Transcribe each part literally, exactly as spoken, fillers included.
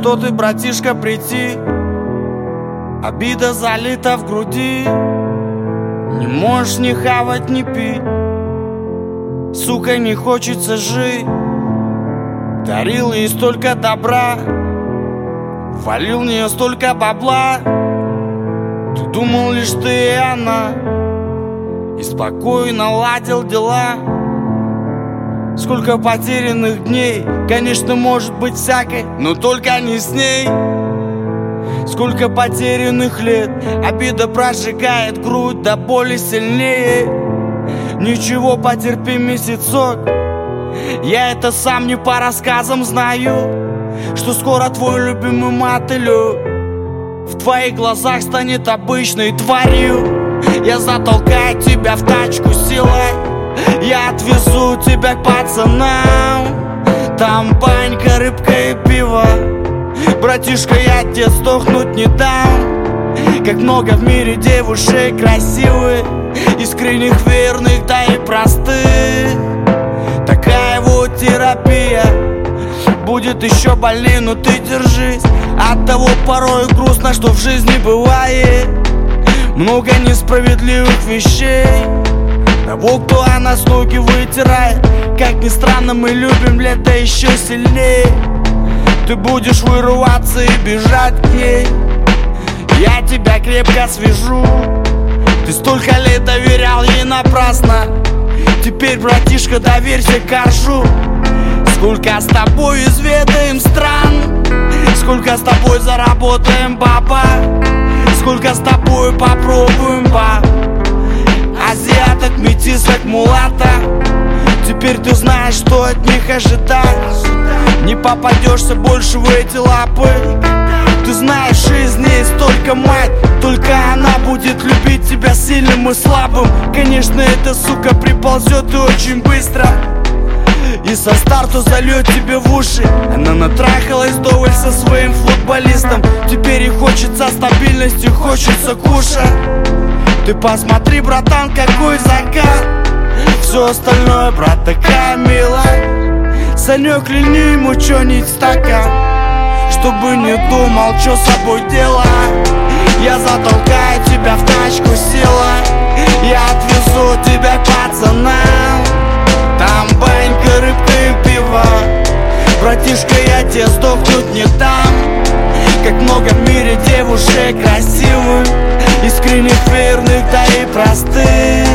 что ты, братишка, прийти. Обида залита в груди, не можешь ни хавать, ни пить. Сука, не хочется жить. Дарил ей столько добра, валил в нее столько бабла. Ты думал лишь ты и она, и спокойно ладил дела. Сколько потерянных дней, конечно, может быть всякой, но только не с ней. Сколько потерянных лет, обида прожигает грудь до боли сильнее. Ничего, потерпи месяцок, я это сам не по рассказам знаю, что скоро твой любимый мотылек в твоих глазах станет обычной тварью. Я затолкаю тебя в тачку силой, я отвезу тебя к пацанам. Там банька, рыбка и пиво. Братишка, я тебе сдохнуть не дам. Как много в мире девушек красивых, искренних, верных, да и простых. Такая вот терапия будет еще больнее, но ты держись. От того порой грустно, что в жизни бывает много несправедливых вещей. Того, кто о нас ноги вытирает. Как ни странно, мы любим лето еще сильнее. Ты будешь вырываться и бежать к ней, я тебя крепко свяжу. Ты столько лет доверял ей напрасно, теперь, братишка, доверься коржу. Сколько с тобой изведаем стран, сколько с тобой заработаем баба, сколько с тобой попробуем баб. Азиаток, метисок, мулата. Теперь ты знаешь, что от них ожидать. Не попадешься больше в эти лапы. Ты знаешь, из ней столько мать, только она будет любить тебя сильным и слабым. Конечно, эта сука приползет и очень быстро, и со старту зальет тебе в уши. Она натрахалась вдоволь со своим футболистом. Теперь ей хочется стабильности, хочется кушать. Ты посмотри, братан, какой закат. Все остальное, брат, такая милая. Санек, льни ему чё-нибудь стакан, чтобы не думал, что с собой делать. Я затолкаю тебя в тачку силой, я отвезу тебя к пацанам. Там банька, рыбка и пиво. Братишка, я тебе сдохнуть не дам. Как много в мире девушек красивых, искренних, верных, да и простых.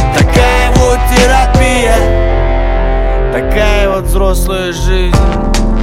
Такая вот терапия, такая вот взрослая жизнь.